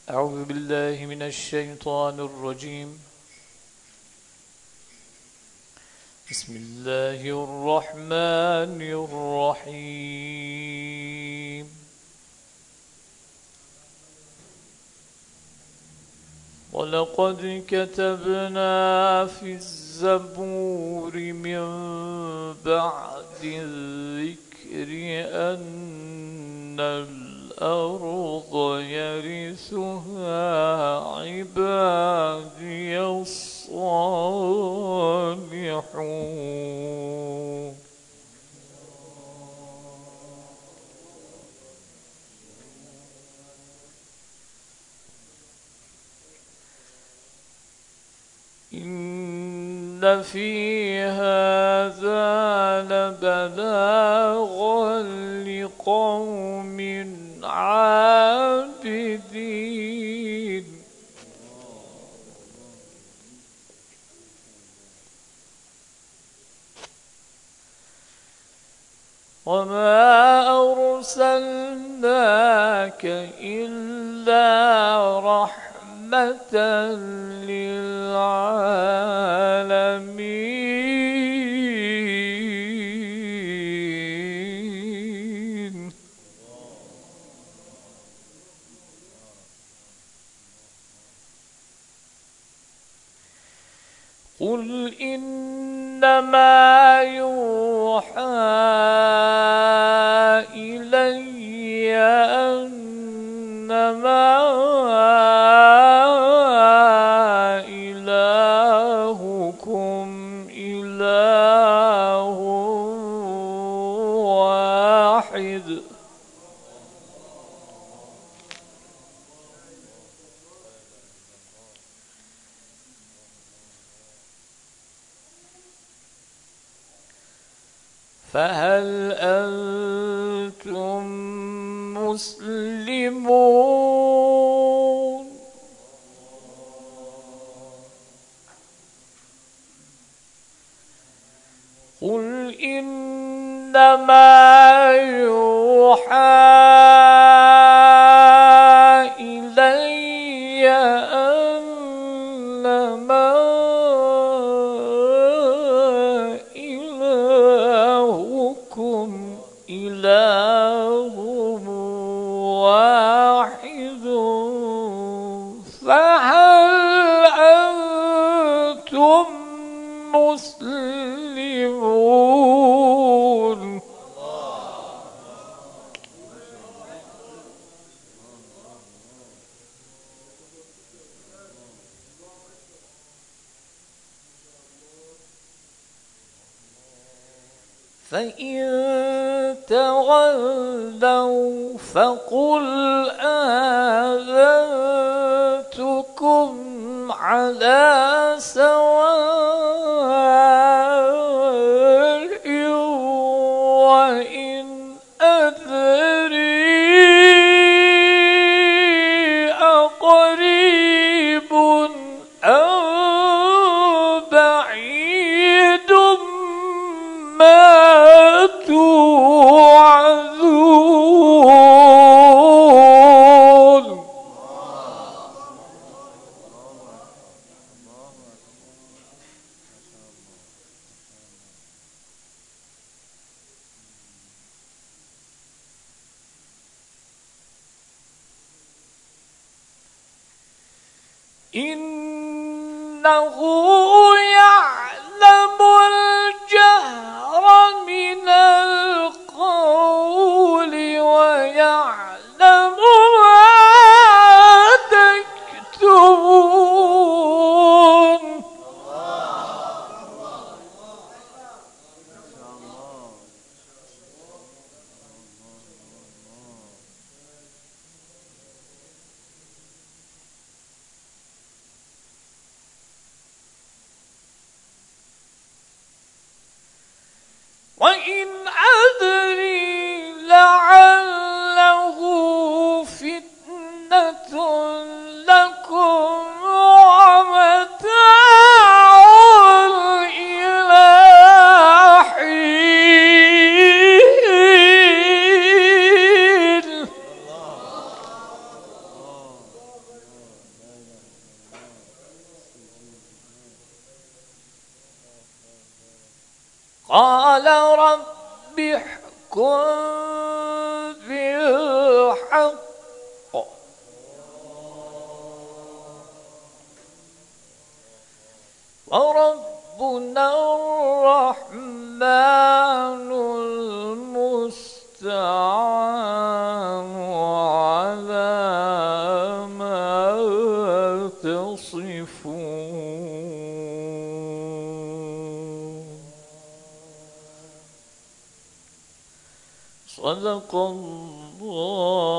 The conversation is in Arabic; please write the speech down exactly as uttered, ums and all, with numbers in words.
أعوذ بالله من الشيطان الرجيم. بسم الله الرحمن الرحيم. ولقد كتبنا في الزبور من بعد الذكر أن الأرض يرثها عبادي الصالحون. إن في هذا لبلاغا لقوم عابدين. وما أرسلناك إلا رحمة للعالمين. قل إنما يوحى إلي أنما إلهكم إله واحد. فهل أنتم مسلمون؟ قل إنما يوحى إلي أنما إلهكم إله واحد. فهل أنتم مسلمون؟ فإن تولوا فقل آذنتكم على سواء وإن أدري أقريب أم بعيد ما توعدون. إنه يعلم الجهر من القول ويعلم ما تكتمون. وإن أدري لعله فتنة لكم ومتاع إلى حين. قال رب احكم بالحق وربنا الرحمن المستعان على ما تصفون. صدق الله